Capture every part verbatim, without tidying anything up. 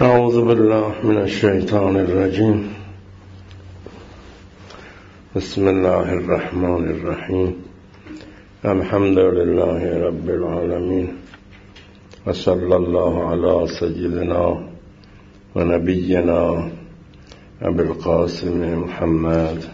اعوذ بالله من الشیطان الرجیم. بسم الله الرحمن الرحیم. الحمد لله رب العالمین و صلی الله علی سیدنا و نبینا ابی القاسم محمد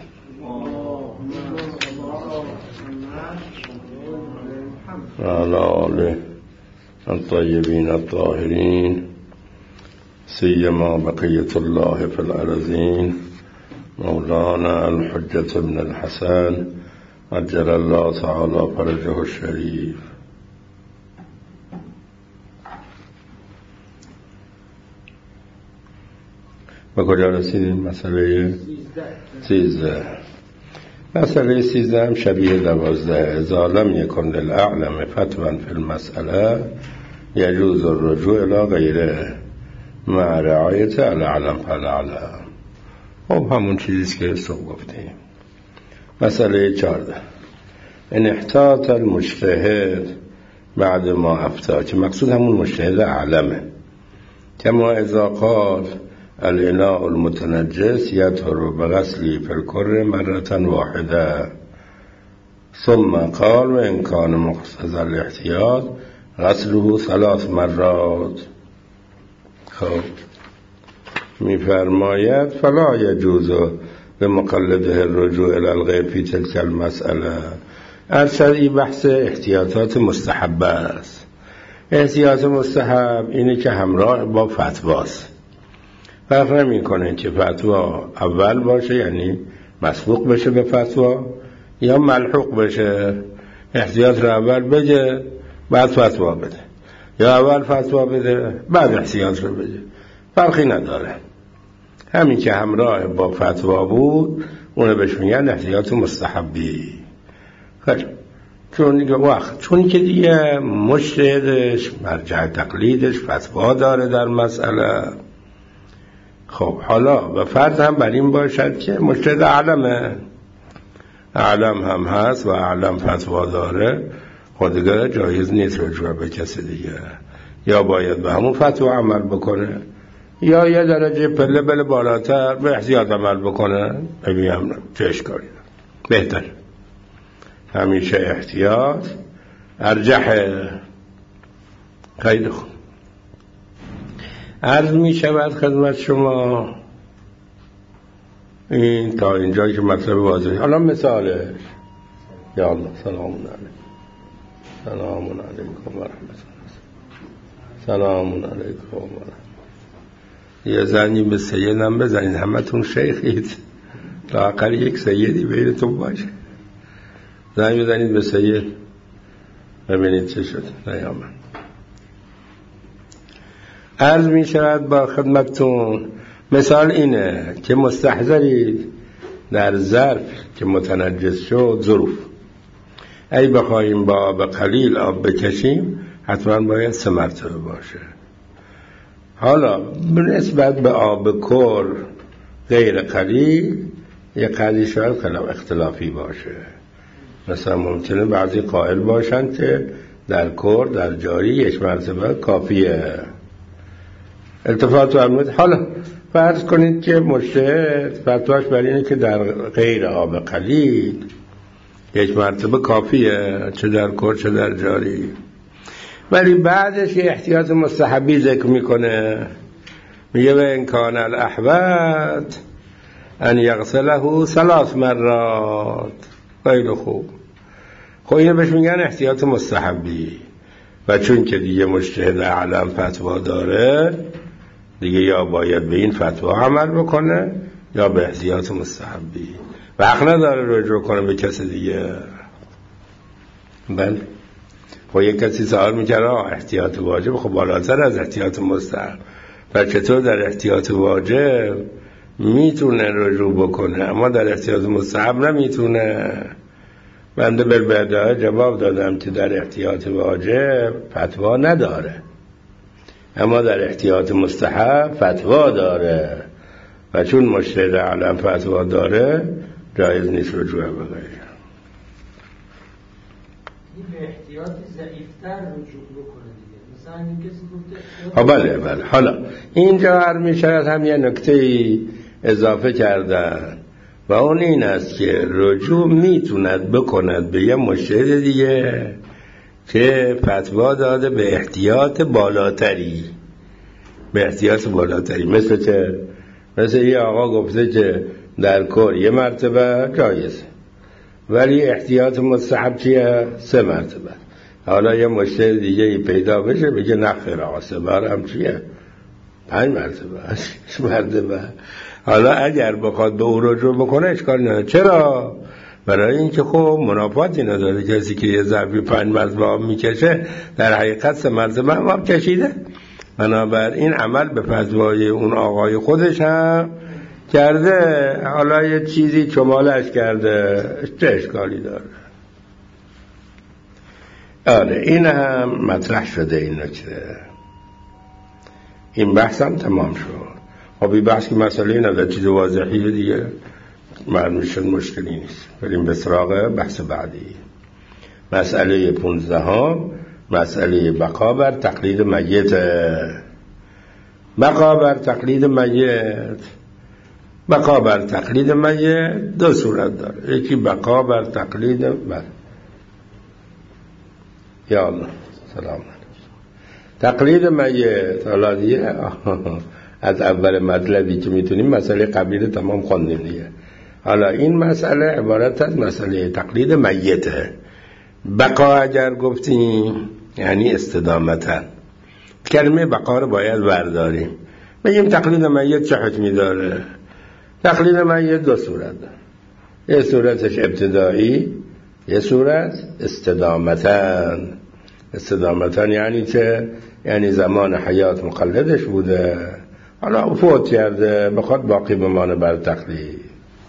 و علی آله الطیبین الطاهرین سیما بقیت الله فی الارضین مولانا الحجة ابن الحسن عجل الله تعالی فرجه الشریف. به کجا رسیدیم؟ مسئله سیزده. مسئله سیزده هم شبیه دوازده. اذا لم یکن للاعلم فتوى فی المسئله یجوز الرجوع الی غیره مع رعایت الاعلم فالاعلم. خب همون چیزیست که صبح گفتیم. مسئله چارده. ان احتاط المجتهد بعد ما افتا، که مقصود همون مجتهد اعلمه. کما اذا قال الاناء المتنجس یطهر بغسلی فی الکر مرة واحده ثم قال و ان کان مقتضی الاحتیاط غسله ثلاث مرات. خب میفرماید فلا یجوز به مقلده الرجوع الی الغیر فی تلک المسئله. ارشدی بحث احتیاطات مستحبه است. احتیاط مستحب اینه که همراه با فتواست. فرق نمی کنه که فتوا اول باشه یعنی مسبوق بشه به فتوا یا ملحوق بشه. احتیاط رو اول بده بعد فتوا بده، یا اول فتوا بده بعد احتیاط رو بده، فرقی نداره. همین که همراه با فتوا بود اونه بهش میگن احتیاط مستحبی. خب چون دیگه وقت چون که دیگه مجتهدش مرجع تقلیدش فتوا داره در مسئله. خب حالا و فرض هم بر این باشد که مجتهد اعلمه، اعلم هم هست و اعلم فتوا داره، خود دیگه جایز نیست رجوع به کسی دیگه. یا باید به همون فتوا عمل بکنه یا یه درجه پله بله بالاتر به احتیاط عمل بکنه. ببینم چه اشکالی داره. بهتر همیشه احتیاط ارجحه. خیلی خوب. عرض می شود خدمت شما این تا اینجایی که مطلب واضحه. حالا مثالش یا الله سلام علیکم سلام علیکم و رحمت الله سلام علیکم و رحمت. یه زنی به سیدم بزنید، همه تون شیخید، لااقل یک سیدی بینتون باشه. زنی بزنید به سید ببینید چه شد. نیامد. عرض می شود با خدمتون مثال اینه که مستحضرید در ظرف که متنجس شد ظروف، ای بخواهیم با آب قلیل آب بکشیم حتما باید سه مرتبه باشه. حالا نسبت به آب کر غیر قلیل یه قلیل شاید اختلافی باشه. مثلا ممکنه بعضی قائل باشن که در کر در جاری یک مرتبه کافیه. التفات و امنیت. حالا فرض کنید که مجتهد فتواش بر اینه که در غیر آب قلیل یک مرتبه کافیه، چه در کر چه در جاری. ولی بعدش یه احتیاط مستحبی ذکر میکنه، میگه به امکان الاحوط ان یغسله ثلاث مرات. خیلی خوب. خب اینو بهش میگن احتیاط مستحبی. و چون که دیگه مجتهد اعلم فتوا داره دیگه یا باید به این فتوا عمل بکنه یا به احتیاط مستحبی، و حق نداره رجوع کنه به کسی دیگه. بله. خب یک کسی سوال میکنه احتیاط واجب خب بالاتر از احتیاط مستحب، و چطور در احتیاط واجب میتونه رجوع بکنه اما در احتیاط مستحب نمیتونه؟ بنده بالبداهه جواب دادم که در احتیاط واجب فتوا نداره اما در احتیاط مستحب فتوا داره، و چون مجتهد اعلم فتوا داره جایز نیست رجوع به غیره. به احتیاط ضعیفتر رجوع بکنه دیگه. ها بله بله. حالا اینجا هر می شود هم یه نکته اضافه کردن و اون این است که رجوع میتوند بکند به یه مجتهد دیگه که فتوا داده به احتیاط بالاتری، به احتیاط بالاتری. مثل چه؟ مثل یه آقا گفته که در کور یه مرتبه جایزه ولی احتیاط مستحب چیه؟ سه مرتبه. حالا یه مجتهد دیگه پیدا بشه بگه نه خیر آقا سه بار هم چیه؟ پنج مرتبه شش مرتبه. حالا اگر بخواد به او رجوع بکنه اشکال نداره. چرا؟ برای اینکه خب منافاتی نداره. کسی که یه ظرفی پنج مرتبه آب میکشه در حقیقت سه مرتبه هم آب کشیده. بنابراین عمل به فتوای اون آقای خودش هم کرده، حالا یه چیزی چمالش کرده، چه اشکالی داره؟ آره این هم مطرح شده. این نکته این بحث هم تمام شد. خب این بحث که مسئله نداره، چیز واضحیه دیگه، معلوم شد مشکلی نیست. بریم به سراغ بحث بعدی. مسئله پونزدهم، مسئله بقا بر تقلید میت. بقا بر تقلید میت، بقا بر تقلید میت دو صورت داره. یکی بقا بر تقلید بر یا الله سلام تقلید میت. حالا دیگه از اول مطلبی که میتونیم مسئله قبلی تمام خوندیم دیگه. حالا این مسئله عبارت از مسئله تقلید میته. بقا اگر گفتیم یعنی استدامتا، کلمه بقا رو باید برداریم. بگیم تقلید میت چه حکمی داره؟ تقلید میت دو صورت داره. یه صورتش ابتدایی، یه صورت استدامتا. استدامتا یعنی که یعنی زمان حیات مقلدش بوده، حالا فوت کرده بخواد باقی بمانه بر تقلید.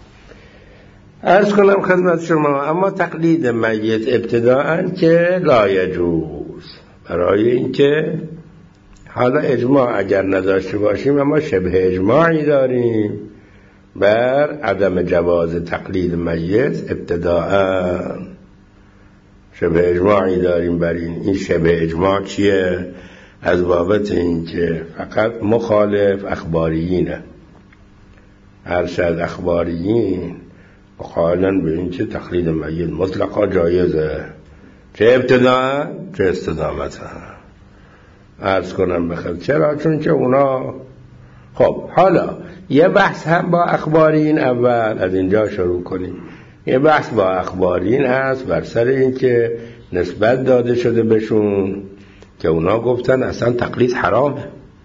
عرض کنم خدمت شما اما تقلید میت ابتداءً که لا یجوز، برای اینکه حالا اجماع اگر نداشته باشیم اما شبه اجماعی داریم بر عدم جواز تقلید میت ابتداءً. شبه اجماعی داریم بر این. این شبه اجماع چیه؟ از بابت اینکه فقط مخالف اخباریینه. ارشد اخباریین قائلن به این که تقلید میت مطلقا جایزه، چه ابتداء چه استدامتا. عرض کنم بخیر چرا؟ چون که اونا خب حالا یه بحث هم با اخبارین اول از اینجا شروع کنیم. یه بحث با اخبارین هست بر سر این که نسبت داده شده بهشون که اونا گفتن اصلا تقلید حرامه،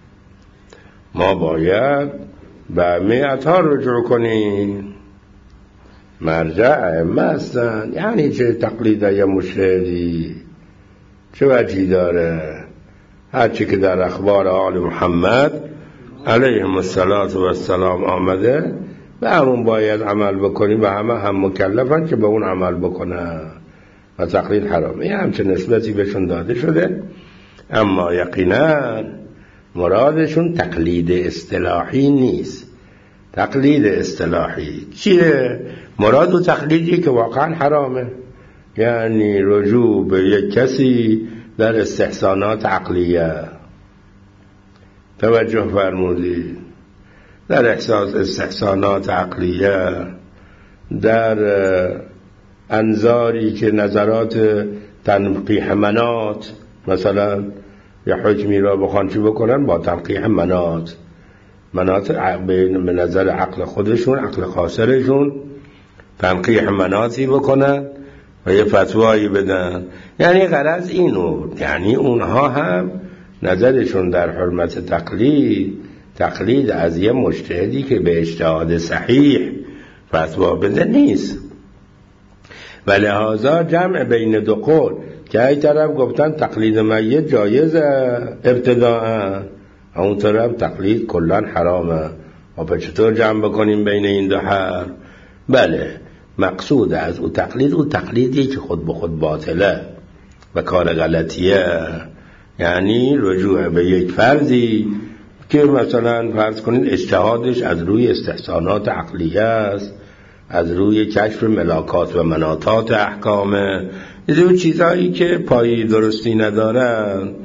ما باید به میعتها رجوع کنیم. مرجع ائمه هستن. یعنی چه تقلید یه مجتهدی چه وجهی داره؟ هرچی که در اخبار آل محمد علیهم السلام آمده به همون باید عمل بکنیم و همه هم مکلفن که به اون عمل بکنن و تقلید حرامه. یه همچه نسبتی بهشون داده شده، اما یقینا مرادشون تقلید اصطلاحی نیست. تقلید اصطلاحی چیه؟ مراد و تقلیدی که واقعا حرامه، یعنی رجوع به یک کسی در استحسانات عقلیه. توجه فرمودید، در احساس استحسانات عقلیه، در انظاری که نظرات تنقیح منات، مثلا یه حکمی را بخوان چی بکنن با تنقیح منات، منات به نظر عقل خودشون، عقل خاصرشون تنقیح مناتی بکنن و یه فتوایی بدن. یعنی غرض اینو، یعنی اونها هم نظرشون در حرمت تقلید تقلید از یه مجتهدی که به اجتهاد صحیح فتوا بده نیست. و لحاظا جمع بین دو قول که ای طرف گفتن تقلید میت جایزه ابتداء، اون طرف تقلید کلن حرامه. و به چطور جمع بکنیم بین این دو حرف؟ بله، مقصود از او تقلید او تقلیدی که خود به خود باطله و کار غلطیه. یعنی رجوع به یک فردی که مثلا فرض کنید اجتهادش از روی استحسانات عقلیه است، از روی کشف ملاکات و مناطات احکامه، یه چیزایی که پایی درستی ندارن، خب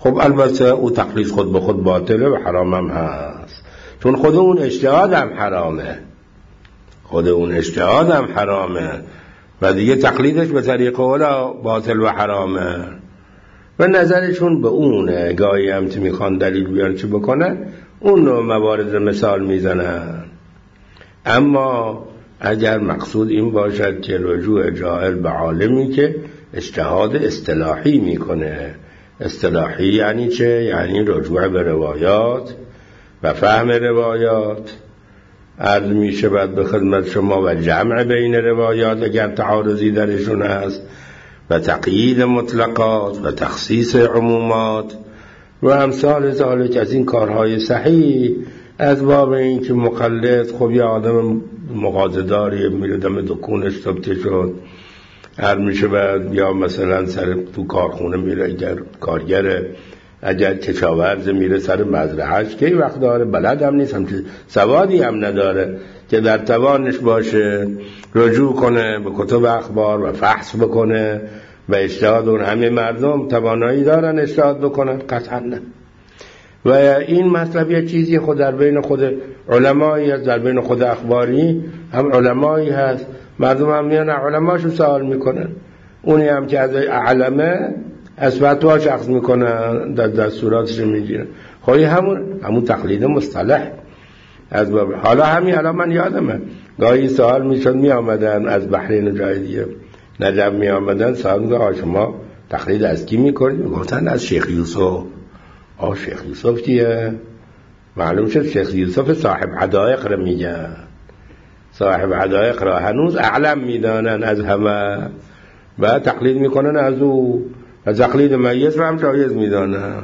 خب البته او تقلید خود به خود باطله و حرام هم هست، چون خود اون اجتهاد هم حرامه، خود اون اجتهاد هم حرامه و دیگه تقلیدش به طریق اولا باطل و حرامه و نظرشون به اونه. گاهی هم که میخوان دلیل بیان چه بکنن اون نوع موارد مثال میزنن. اما اگر مقصود این باشد که رجوع جاهل به عالمی که اجتهاد اصطلاحی میکنه، اصطلاحی یعنی چه؟ یعنی رجوع به روایات و فهم روایات. عرض میشه بعد به خدمت شما و جمع بین روایات اگر تعارضی درشون هست و تقیید مطلقات و تخصیص عمومات و امثال ذالک از این کارهای صحیح. از باب این که مقلد خب یه آدم مغازه‌داری میره دم دکونش تبته شد، عرض میشه بعد یا مثلا سر تو کارخونه میره، اگر کارگره، اگر کشاورز میره سر مزرعهش که وقت داره بلد هم نیست، همچه سوادی هم نداره که در توانش باشه رجوع کنه به کتب اخبار و فحص بکنه و اجتهاد. اون همه مردم توانایی دارن اجتهاد بکنن؟ قطعا نه. و این مطلب یه چیزی خود در بین خود علمایی هست، در بین خود اخباری هم علمایی هست، مردم هم میان علماشو سوال میکنن، اونی هم که از علمه از فتوا شخص میکنن در دستوراتش میگیرن. خواهی همون همون تقلید مصطلح از باب. حالا همین الان من یادمه گاهی سوال میشد میامدن از بحرین و جای دیگه نجب میامدن سوال میگه شما تقلید از کی میکنید؟ میگفتن از شیخ یوسف. آه شیخ یوسف کیه؟ معلوم شد شیخ یوسف صاحب حدائق رو میگن. صاحب حدائق را هنوز اعلم میدانن از همه و تقلید میکنن از او و تقلید میت رو هم جایز میدانن.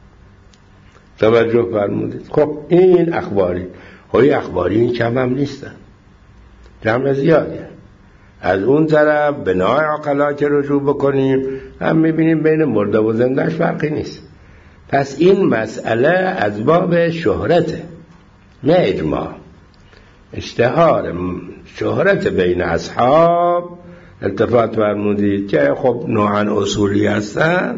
توجه فرمودید. خب این اخباری. خواهی اخباری این کم هم نیستن، جمع زیادی. از اون طرف بنای عقلا که رجوع بکنیم هم میبینیم بین مرده و زندهش فرقی نیست. پس این مسئله از باب شهرته نه اجماع. اشتهار شهرت بین اصحاب التفات فرمودید که خب نوعا اصولی هستن.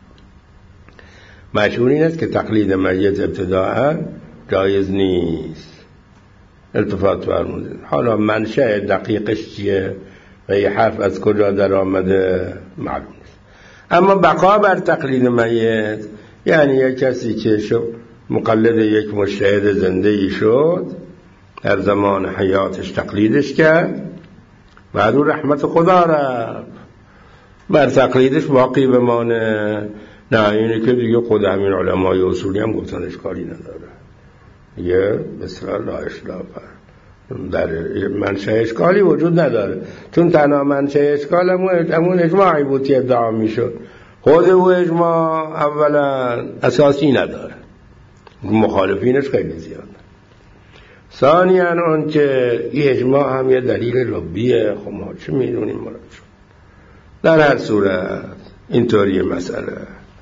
مشهور این است که تقلید میت ابتداعا جایز نیست. التفات فرمودید. حالا منشأ دقیقش چیه و یه حرف از کجا در آمده معلوم نیست. اما بقا بر تقلید میت یعنی یک کسی که شو مقلد یک مجتهد زنده ای شد، در زمان حیاتش تقلیدش کرد، بعد او رحمت خدا رفت، بر تقلیدش باقی بمانه. نه اینه که دیگه خود همین علمای اصولی هم گفتن اشکالی نداره، دیگه بسیار لا اشکال در منشأ اشکالی وجود نداره، چون تنها منشأ اشکال همون اجماعی بود که ادعا میشد. خود او اجماع اولا اساسی نداره، مخالفینش خیلی زیاد. ثانیاً اون که این اجماع هم یه دلیل لبیه، خب ما چه میدونیم مراد شد. در هر صورت اینطوری مسئله.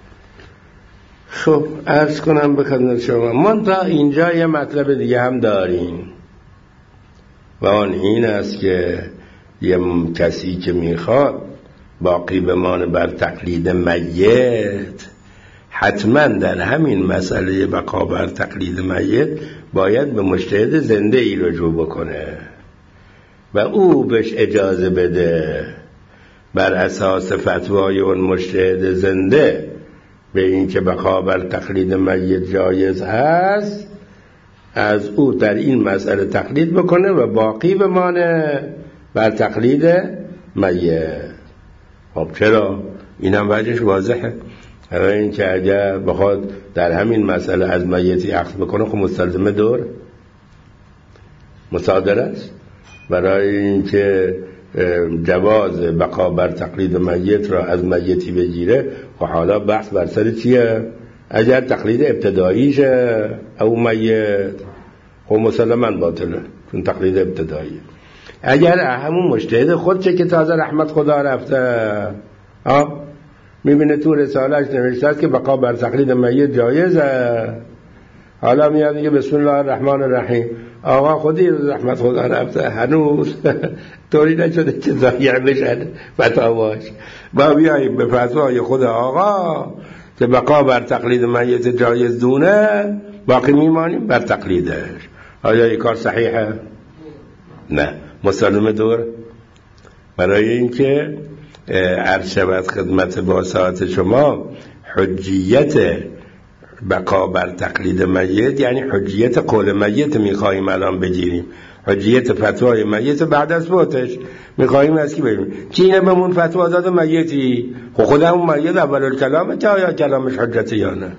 خب عرض کنم به خدمت شما من تا اینجا یه مطلب دیگه هم داریم و آن این است که یه کسی که میخواد باقی بمانه بر تقلید میت، حتما در همین مسئله بقا بر تقلید میت باید به مجتهد زنده ای رجوع بکنه و او بهش اجازه بده بر اساس فتوای اون مجتهد زنده به این که بقا بر تقلید میت جایز هست، از او در این مسئله تقلید بکنه و باقی بمانه بر تقلید میت. خب چرا؟ این هم وجهش واضحه. این که اگر بخواد در همین مسئله از میتی اخذ بکنه خب مستلزمه دور مصادره است. برای اینکه جواز بقا بر تقلید میت را از میتی بگیره، خب حالا بحث بر سر چیه؟ اگر تقلید ابتداییشه او میت خب مسلماً باطله، چون تقلید ابتداییه. اگر همون مجتهد خود چه که تازه رحمت خدا رفته ها میبینه تو رسالهش نوشته است که بقا بر تقلید میت جایزه، حالا میاد میگه بسم الله الرحمن الرحیم، آقا خودی رحمت خدا رفته هنوز طوری نشده که ضایع بشن فتاواش. با بیاییم به فتوای خود آقا که بقا بر تقلید میت جایز دونه، باقی میمانیم بر تقلیدش. آیا این کار صحیحه؟ نه. مسلم دور برای اینکه عرض شود خدمت با ساعت شما، حجیت بقا بر تقلید میت یعنی حجیت قول میت میخواییم الان بگیریم، حجیت فتوای میت بعد از فوتش میخواییم از کی بگیریم؟ کی اینه بهمون فتوا داده میتی؟ خب خود همون میت اول الکلامه که آیا کلامش حجت یا نه؟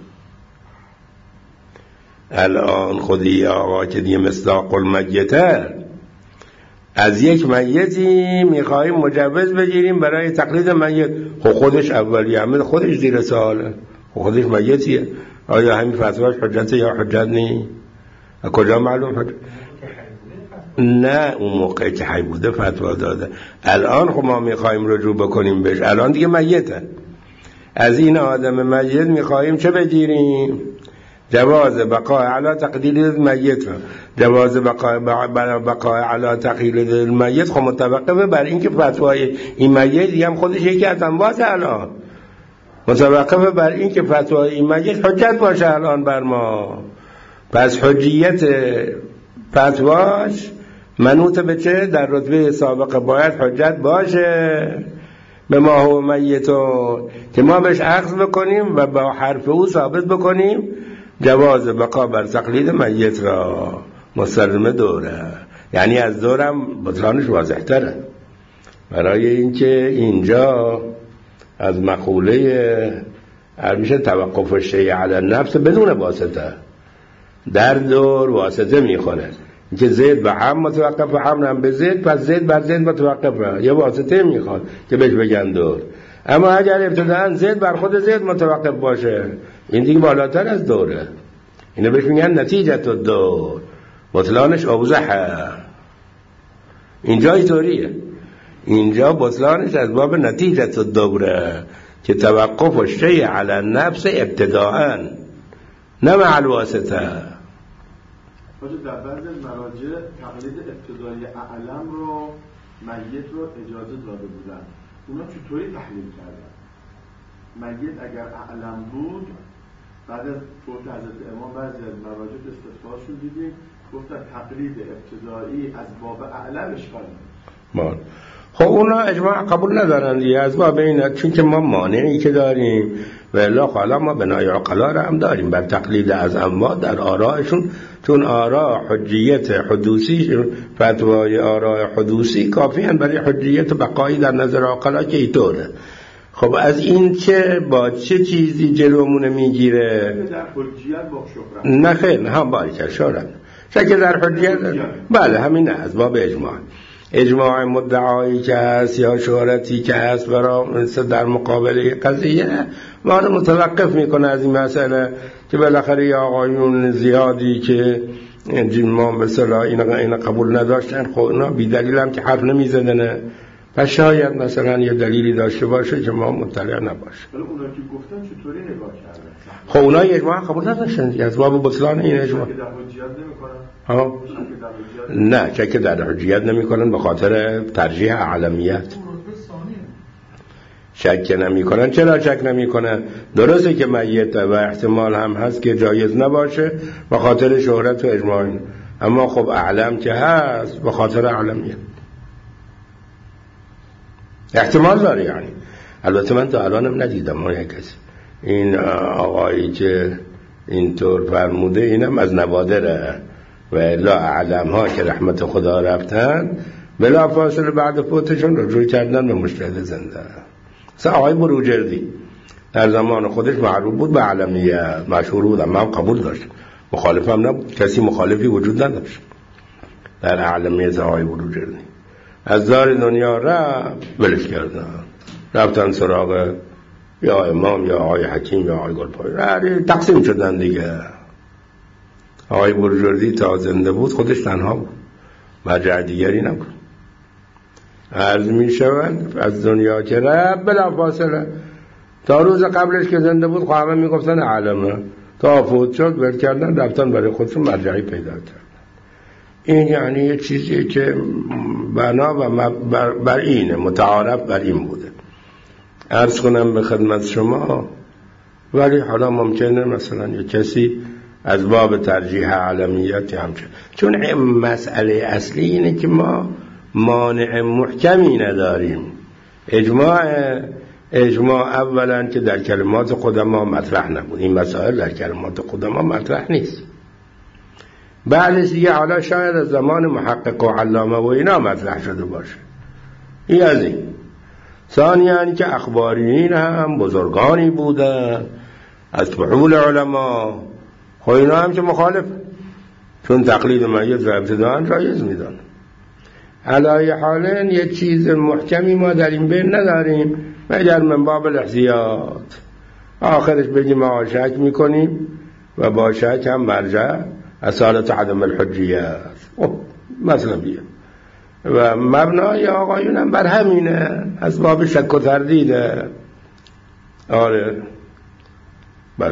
الان خودی آقا که دیگه مصداق المیته از یک میتی میخواییم مجوز بگیریم برای تقلید میت، خب خودش اولی عمل خودش زیر سواله، خب خودش میتیه، آیا همین فتواش حجت یا حجت نی؟ کجا معلوم حجت؟ نه اون موقع که حی بوده فتوا داده، الان خب ما میخواییم رجوع بکنیم بهش، الان دیگه میته، از این آدم میت میخواییم چه بگیریم؟ جواز بقاء علی تقلیل المیت. جواز بقاء بقاء علی تقلیل المیت خب متوقفه بر اینکه فتوای این میت هم خودش یکی از انواع الان متوقفه بر اینکه فتوای این میت حجت باشه الان بر ما. پس حجیت فتواش منوط به چه؟ در رتبه سابقه باید حجت باشه به ما هو میتون، که ما بهش اخذ بکنیم و با حرف او ثابت بکنیم جواز بقا بر تقلید میت را. مسلم دوره یعنی از دورم بطلانش واضح تره، برای اینکه اینجا از مقوله میشه توقف الشیء علی النفس بدون واسطه، در دور واسطه میخونه که زید به هم متوقف، هم هم به زید، پس زید بر زید متوقفه، یه واسطه میخواد که بهش بگن دور. اما اگر ابتداء زید بر خود زید متوقف باشه این دیگه بالاتر از دوره، اینو بهش میگن نتیجه الدور، بطلانش اوضحه. اینجا اینطوریه، اینجا بطلانش از باب نتیجه الدوره که توقف الشیء علی النفس ابتداءً نه مع الواسطه. باشه در بعض مراجع تقلید ابتدایی اعلم رو میت رو اجازه داده بودن، اونا چطوری تحلیل کردن؟ میت اگر اعلم بود بعد از فوت حضرت امام بعضی از مراجع استفتاشون دیدیم گفتن تقلید ابتدایی از باب اعلم اشکال نداره. خب اونا اجماع قبول ندارن دیگه از باب این، چون که ما مانعی که داریم و الا حالا ما بنای عقلا را هم داریم بر تقلید از اموات در آرائشون، چون آراء حجیت حدوثی فتوای آراء حدوثی کافی هن برای حجیت بقایی در نظر عقلا که اینطوره. خب از این چه با چه چیزی جلومونه میگیره؟ در حجیت با شهرت نه خیر هم باریکه شهرت شکل در حجیت بله همین از باب اجماع. اجماع مدعایی که هست یا شهرتی که هست برای در مقابل قضیه ما رو متوقف میکنه از این مسئله که بالاخره یا آقایون زیادی که ما مثلا این قبول نداشتن، خب اینا بی دلیل هم که حرف نمیزدنه و شاید مثلا یه دلیلی داشته باشه که ما مطلع نباشه. ولی اونا که گفتن چطوری نگاه کردن؟ خب اونا اجماع قبول نداشتن از باب بطلان این اجماع. که در حجیت نمیکنن؟ ها؟ نه چه که در حجیت نمیکنن به خاطر ترجیح اعلمیت. شک نمیکنن. چرا شک نمیکنن؟ درسته که میت و احتمال هم هست که جایز نباشه به خاطر شهرت و اجماع، اما خب اعلم که هست به خاطر اعلمیت احتمال داره. یعنی البته من تا الانم ندیدم ما یک کسی این آقایی که اینطور فرموده، اینم از نوادره و الا اعلم ها که رحمت خدا رفتن بلا فاصله بعد فوتشون رجوع کردن به مجتهد زنده. مثلا آقای بروجردی در زمان خودش معروف بود به اعلمیت، مشهور بود، اما هم قبول داشت، مخالف هم نبود، کسی مخالفی وجود نداشت در اعلمیت آقای بروجردی. از دار دنیا رفت ولش کردن، رفتن سراغ یا امام یا آقای حکیم یا آقای گلپای، تقسیم شدن دیگه. آقای بروجردی تا زنده بود خودش تنها بود، مرجع دیگری نبود. عرض می شوند از دنیا که رفت بلا فاصله تا روز قبلش که زنده بود خواهمه می گفتن عالمه، تا فوت شد ول کردن رفتن برای خودشون مرجعی پیدا کردن. این یعنی یه چیزی که بنا و بر, بر اینه، متعارف بر این بوده. عرض کنم به خدمت شما ولی حالا ممکنه مثلا یه کسی از باب ترجیح علمیت همچه، چون مسئله اصلی اینه که ما مانع محکمی نداریم. اجماع اجماع اولا که در کلمات قدما مطرح نبود، این مسائل در کلمات قدما مطرح نیست. بعدش دیگه حالا شاید از زمان محقق و علامه و اینا مطرح شده باشه. این از این. ثانیاً که اخبارین هم بزرگانی بودن از فحول علما، خب اینا هم که مخالف، چون تقلید میت را ابتداء جایز میدن. علای حالن یه چیز محکمی ما در این بین نداریم مگر من باب الاحتیاط. آخرش بگیم ما شک میکنیم و با شک هم مرجع اصالت عدم الحجیت مطلبیه و مبنای آقایون هم بر همینه، از باب شک و تردیده. آره بله.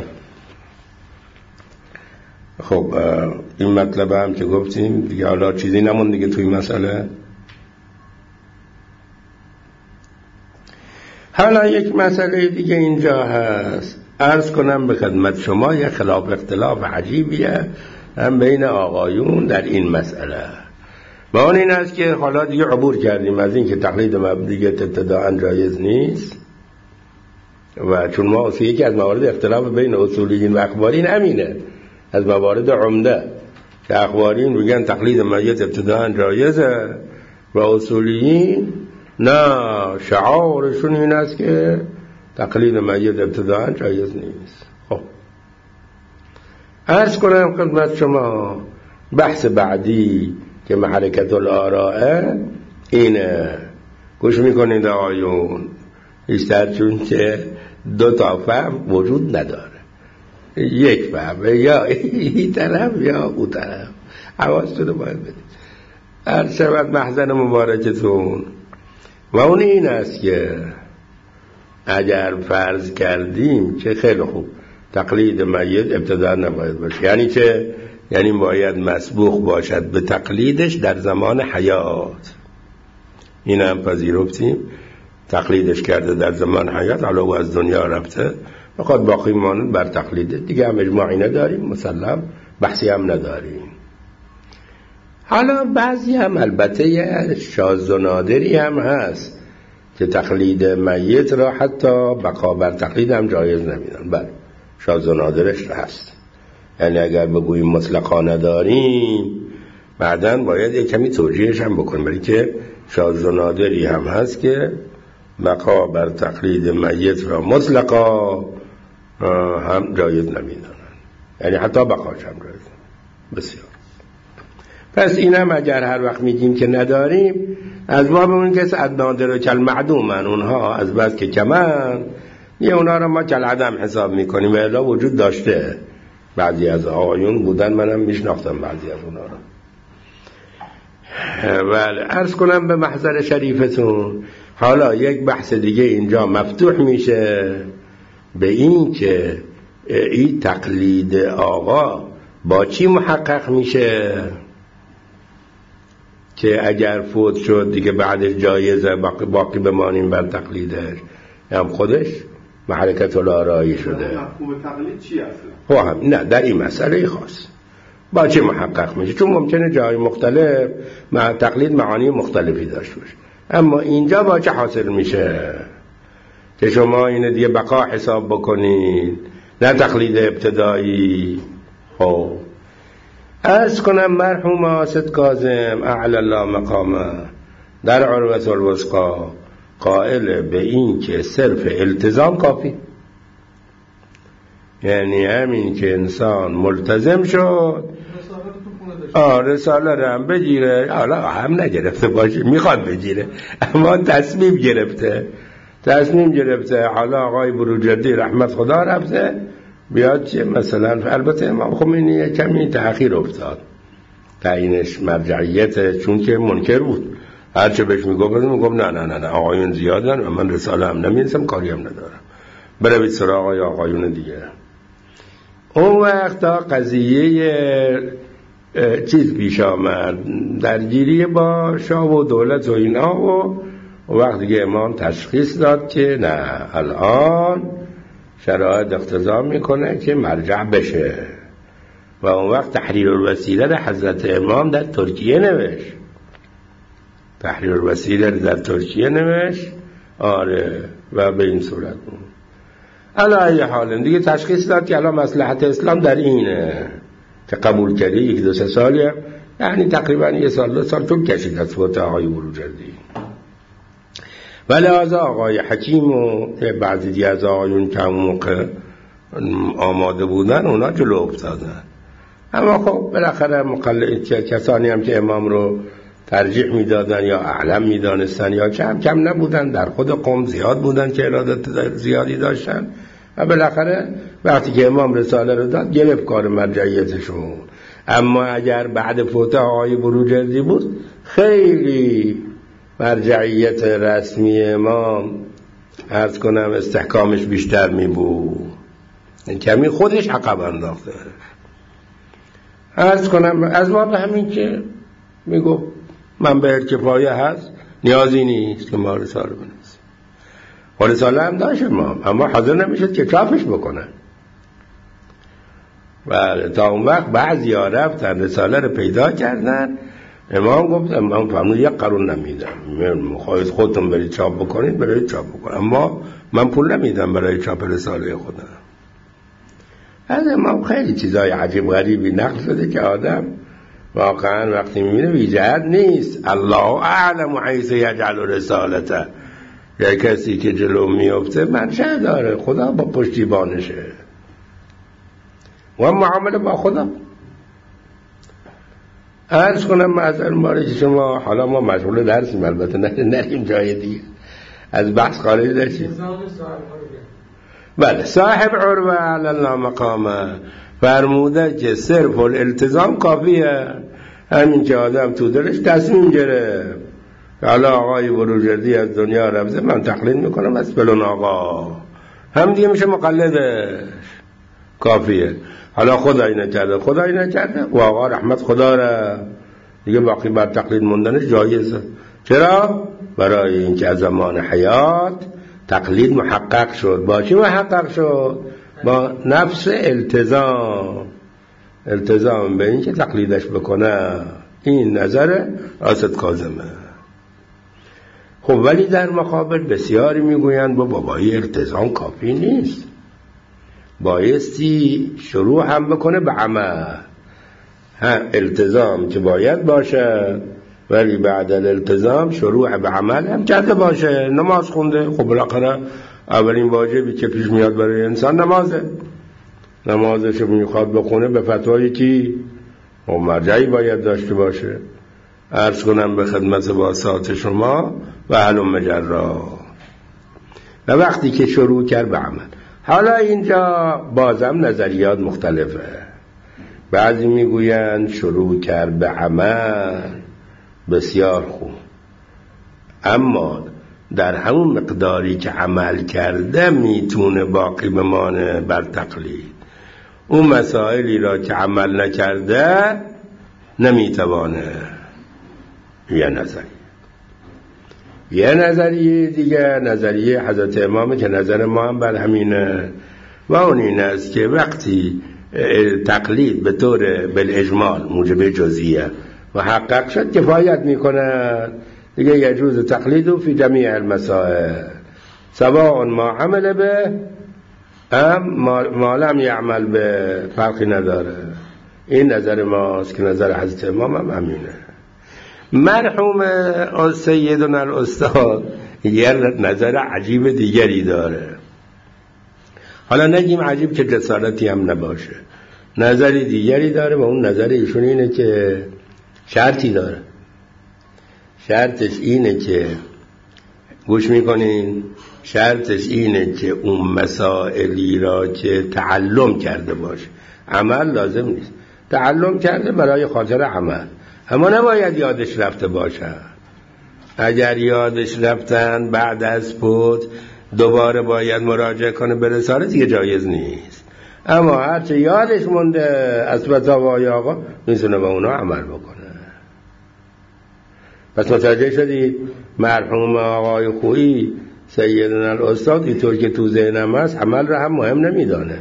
خب این مطلب هم که گفتیم دیگه، حالا چیزی نمون دیگه توی مسئله. حالا یک مسئله دیگه اینجا هست، عرض کنم به خدمت شما، یه خلاف اختلاف عجیبیه هم بین آقایون در این مسئله. و اون این است که حالا دیگه عبور کردیم از این که تقلید مبدیت ابتداء جایز نیست، و چون ما اصلا یکی از موارد اختلاف بین اصولیین و اخبارین همینه، از موارد عمده که اخبارین میگن تقلید میت ابتداء جایزه و اصولیین نه، شعارشون این است که تقلید میت ابتداء جایز نیست. خب عرض کنم خدمت شما بحث بعدی که محرکت الآراء اینه، گوش میکنید آقایون، بیشتر چون که دو تا فهم وجود نداره، یک فهم یا این طرف یا اون طرف، حواستون رو باید بدید. عرض شود محضر مبارکتون و اون این است که اگر فرض کردیم که خیلی خوب تقلید میت ابتدا نباید باشه، یعنی چه؟ یعنی باید مسبوق باشد به تقلیدش در زمان حیات. این هم پذیرفتیم، تقلیدش کرده در زمان حیات، حالا او از دنیا رفته بخواد باقی ماند بر تقلیده، دیگه هم اجماعی نداریم، مسلم بحثی هم نداریم. حالا بعضی هم البته شاذ و نادری هم هست که تقلید میت را حتی بقا بر تقلید هم جایز نمیدن. بله شاذ و نادرش هست، یعنی اگر بگوییم مطلقا نداریم بعداً باید یک کمی توجیهش هم بکنیم، برای که شاذ و نادری هم هست که بقا بر تقلید میت را مطلقا هم جایز نمیدانن، یعنی حتی بقاش هم جایز. بسیار. پس این هم اگر هر وقت میگیم که نداریم، از باب اون کس ادنادر و کل معدومن، اونها از بس که کمن یه اونا را ما کل عدم حساب میکنیم، الا وجود داشته. بعضی از آقایون بودن، منم میشناختم بعضی از اونا را. ولی عرض کنم به محضر شریفتون، حالا یک بحث دیگه اینجا مفتوح میشه به این که این تقلید آقا با چی محقق میشه که اگر فوت شد دیگه بعدش جایزه باقی, باقی بمانیم بر تقلیدش، هم خودش محرکت الآرائی شده. مفهوم تقلید چی اصلا؟ خب نه، در این مسئله خاص با چه محقق میشه، چون ممکنه جای مختلف مع تقلید معانی مختلفی داشته باشه، اما اینجا با چه حاصل میشه که شما اینه دیگه بقا حساب بکنید نه تقلید ابتدایی. خب عرض کنم مرحوم آسد کاظم اعلی الله مقامه در عروة الوثقی قائل به این که صرف التزام کافی، یعنی همین که انسان ملتزم شد آه رساله رو هم بگیره، حالا هم نگرفته باشه میخواد بگیره، اما تصمیم گرفته تصمیم گرفته حالا آقای بروجردی رحمت خدا رفته بیاد چه مثلا، البته امام خمینی کمی تأخیر افتاد تعیینش مرجعیت، چون که منکر بود، هرچه بهش میگفت میگفت نه نه نه نه آقایون زیادن و من رساله هم نمی‌نویسم، کاری هم ندارم، بروید سراغ آقای آقایون دیگه. اون وقت تا قضیه چیز پیش آمد، درگیری با شاه و دولت و اینا، و وقتی که امام تشخیص داد که نه الان شرایط اقتضا میکنه که مرجع بشه و اون وقت تحریر الوسیله در حضرت امام در ترکیه نوشت. تحریر الوسیله در ترکیه نوشت. آره و به این صورت بود. علی حال دیگه تشخیص داد که الان مصلحت اسلام در اینه که قبول کردی یک دو سه سالیه، یعنی تقریبا یه سال دو سال طول کشید از فوت آقای بروجردی. ولی از آقای حکیم و بعضی دیگه از آقایون که همون موقع آماده بودن اونا جلو افتادن. اما خب بالاخره مقلد کسانی هم که امام رو ترجیح میدادن یا اعلم میدانستن یا کم کم نبودن، در خود قوم زیاد بودن که ارادت زیادی داشتن و بالاخره وقتی که امام رساله رو داد گرفت کار مرجعیتشون. اما اگر بعد فوت آقای بروجردی بود خیلی مرجعیت رسمی امام عرض کنم استحکامش بیشتر می بود، کمی خودش عقب انداخته. عرض کنم از ما به همین که می گفت من به کفایه هست نیازی نیست که ما رساله بنویسیم. و رساله هم داشت امام، اما حاضر نمیشد که چاپش بکنن. و تا اون وقت بعضی ها رفتن رساله رو پیدا کردن. امام گفت امام فرمود یک قرون نمیدم، خواهید خودتون برید چاپ بکنید برید چاپ بکنید، اما من پول نمیدم برای چاپ رساله خودم. از امام خیلی چیزای عجیب غریبی نقل شده که آدم واقعا وقتی میبینه بیجهت نیست. الله اعلم حیث یجعل رسالته. یا کسی که جلو میفته منشأ داره، خدا با پشتیبانشه و معامله با خدا. عرض کنم معذر ماره که شما حالا ما مشغول درسیم، البته نریم جای دیگه از بحث خارج داشتیم. بله صاحب عروه علی الله مقامه فرموده که صرف الالتزام کافیه. همین که آدم تو دلش تصمیم گرفت حالا آقای بروجردی از دنیا رفته من تقلید میکنم از فلان آقا، هم دیگه میشه مقلدش، کافیه. حالا خدایی نکرده خدایی نکرده و آقا رحمت خدا را دیگه باقی بر تقلید موندنش جایزه. چرا؟ برای اینکه از زمان حیات تقلید محقق شد. با چی محقق شد؟ با نفس التزام، التزام به این که تقلیدش بکنه. این نظر آسد کاظمه. خب ولی در مقابل بسیاری میگویند با بابایی التزام کافی نیست، بایستی شروع هم بکنه به عمل. ها التزام که باید باشه ولی بعد الالتزام شروع به عمل هم کرده باشه. نماز خونده، خب بالاخره اولین واجبی که پیش میاد برای انسان نمازه. نمازش رو میخواد بخونه به فتوای کی؟ و مرجعی باید داشته باشه. عرض کنم به خدمت واسات شما و علم مجرا. و وقتی که شروع کرد به عمل، حالا اینجا بازم نظریات مختلفه. بعضی میگویند شروع کرد به عمل، بسیار خوب، اما در همون مقداری که عمل کرده میتونه باقی بمانه بر تقلید. اون مسائلی را که عمل نکرده نمیتوانه. یه نظریه. یه نظریه دیگه نظریه حضرت امامه که نظر ما هم بر همینه و اون این است که وقتی تقلید به طور بالاجمال موجب جزئیه و حقق شد کفایت میکنه دیگه. یجوز تقلید فی جمیع المسائل سواء ما عمل به ام ما لم یعمل به، فرقی نداره. این نظر ماست که نظر حضرت امام هم همینه. مرحوم سیدنا الاستاد یه نظر عجیب دیگری داره. حالا نگیم عجیب که جسارتی هم نباشه، نظری دیگری داره و اون نظر ایشون اینه که شرطی داره. شرطش اینه که گوش میکنین، شرطش اینه که اون مسائلی را که تعلم کرده باشه، عمل لازم نیست، تعلم کرده برای خاطر عمل، اما نباید یادش رفته باشه. اگر یادش رفتن بعد از فوت دوباره باید مراجعه کنه به رساله، دیگه جایز نیست. اما هرچه یادش مونده از فتاوای آقا میتونه با اونا عمل بکنه. پس متوجه شدید مرحوم آقای خویی سیدنا الاستاد اینطور که تو ذهنم هست عمل رو هم مهم نمیدانه.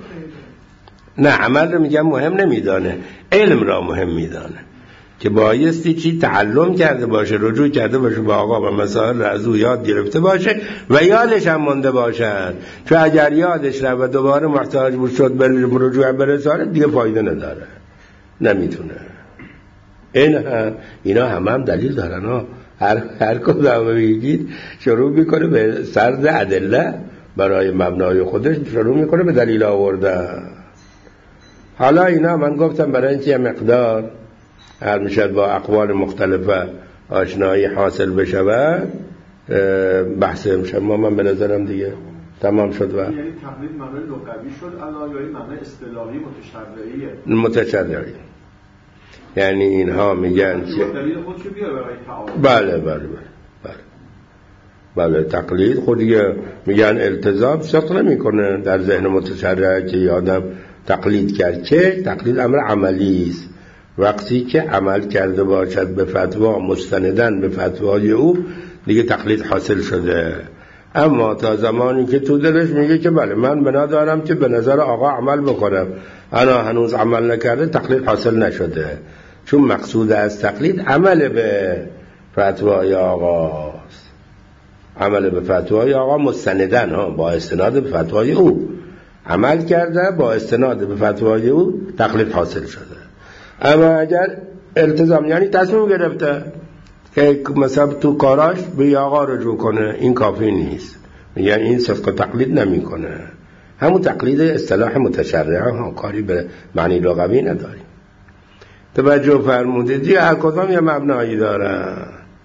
نه عمل رو میگم مهم نمیدانه، علم را مهم میدانه که بایستی چی تعلم کرده باشه، رجوع کرده باشه با آقا و مسائل را از او یاد گرفته باشه و یادش هم مونده باشد. چون اگر یادش رو و دوباره محتاج بود شد به رجوع به رساله دیگه فایده نداره، نمیتونه. این هم اینا هم هم دلیل دارن ها. هر هر کدوم میگید شروع میکنه به سرد ادله برای مبنای خودش، شروع میکنه به دلیل آوردن. حالا اینا من گفتم برای اینکه مقدار هر میشد با اقوال مختلفه آشنایی حاصل بشود بحث امشب ما من به نظرم دیگه تمام شد. و یعنی تقلید معنای لغوی شد الا یا این معنای اصطلاحی متشرعیه؟ متشرعی. یعنی اینها میگن که دلیل خودشو بیاره برای تعارض. بله بله بله بله بله تقلید خودیه میگن التزام صدق نمیکنه در ذهن متشرع که یادم تقلید کرد. که تقلید امر عملی است، وقتی که عمل کرده باشد به فتوا مستندن به فتوای او دیگه تقلید حاصل شده. اما تا زمانی که تو دلش میگه که بله من بنا دارم که به نظر آقا عمل بکنم، انا هنوز عمل نکرده، تقلید حاصل نشده. چون مقصود از تقلید عمل به فتوای آقاست، عمل به فتوای آقا مستندن ها با استناد به فتوای او عمل کرده، با استناد به فتوای او تقلید حاصل شده. اما اگر التزام یعنی تصمیم گرفته که مثلا تو کاراش به آقا رجوع کنه، این کافی نیست، یعنی این صدق تقلید نمی کنه. همون تقلید اصطلاح متشرعه ها، کاری به معنی لغوی نداریم. توجه فرمودید دیگه هر کدام یه مبنایی داره. خوی اگر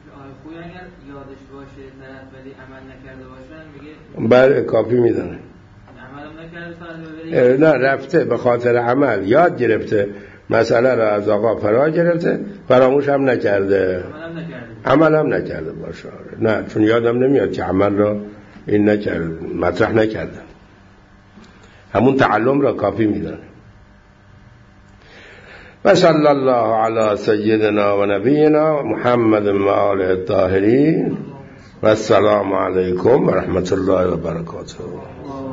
یادش باشه طرف ولی عمل نکرده باشن میگه بله کافی میدانه. عمل نکرده نه رفته به خاطر عمل یاد گرفته، مسئله را از آقا فرا گرفته، فراموش هم نکرده، عمل هم نکرده باشه. نه چون یادم نمیاد که عمل را این نکرده، مطرح نکرده، همون تعلم را کافی میدانه. و صلی الله علی سیدنا و نبینا محمد و آله الطاهرین و السلام علیکم و رحمت الله و برکاته.